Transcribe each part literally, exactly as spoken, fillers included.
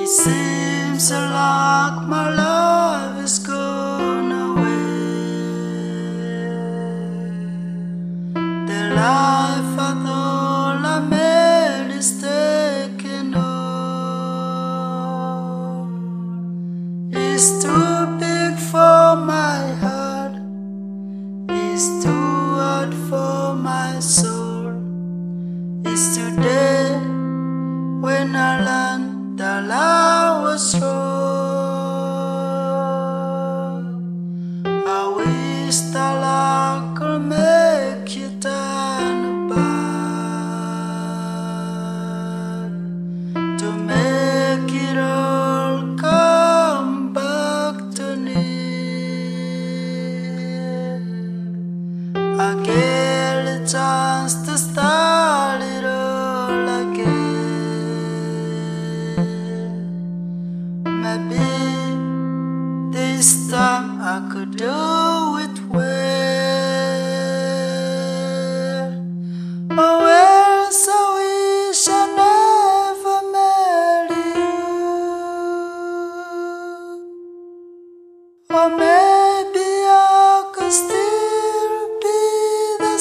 Seems like my love is gone away. The life I thought I made is taken on. It's too big for my heart, it's too hard for my soul. It's today when I learned that love was wrong. I wish that I could make you turn back, to make it all come back to me. I get a chance to start it all again. Maybe this time I could do it well. Oh, else I wish I never met you. Or maybe I could still be the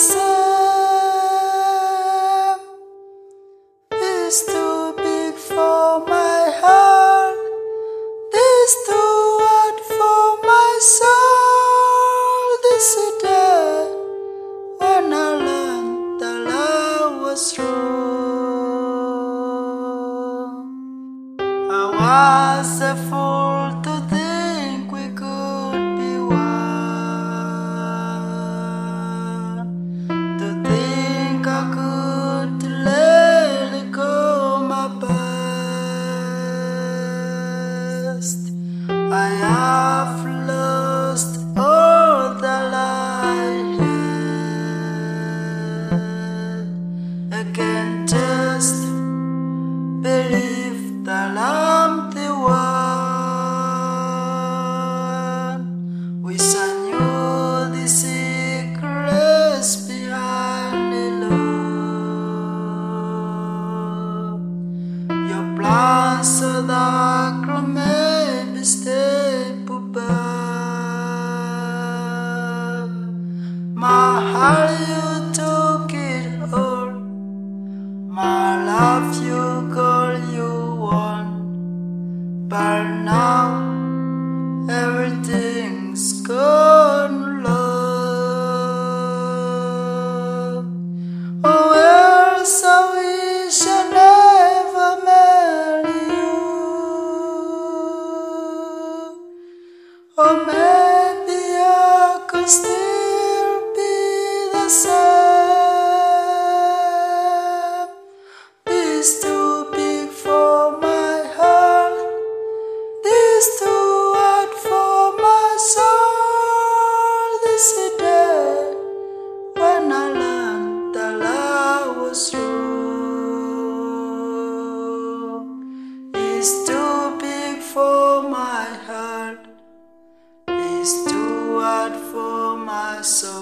same. It's too big for my heart, it's too hard for my soul. This is the day when I learned that love was wrong. I was a fool to think we could be one, to think I could let it go my past. I have lost all that I had. I can't just believe that I'm the one. Wish I knew the secrets behind the love. Your plans so dark, maybe step above. My heart, you took it all. My love, you call you one. But now everything's gone, love. Oh, else I wish I never met you. Or maybe I could still be the same. This too big for my heart, this too hard for my soul. This is the day when I learned that love was wrong. It's too big for my heart, it's too hard for my soul.